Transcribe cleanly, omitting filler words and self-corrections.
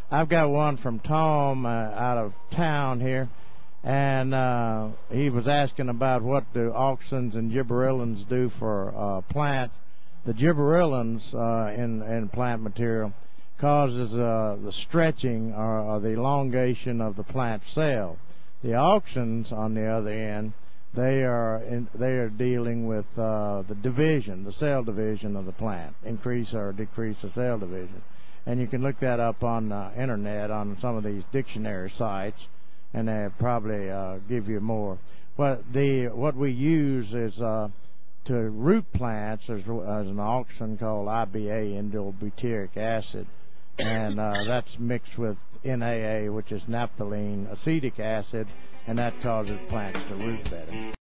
I've got one from Tom out of town here, and he was asking about what do auxins and gibberellins do for plants. The gibberellins in plant material causes the stretching or the elongation of the plant cell. The auxins, on the other end, they are dealing with the division, the cell division of the plant, increase or decrease the cell division. And you can look that up on the internet on some of these dictionary sites, and they probably give you more. What we use is to root plants as an auxin called IBA, indobutyric acid, and that's mixed with NAA, which is naphthalene acetic acid, and that causes plants to root better.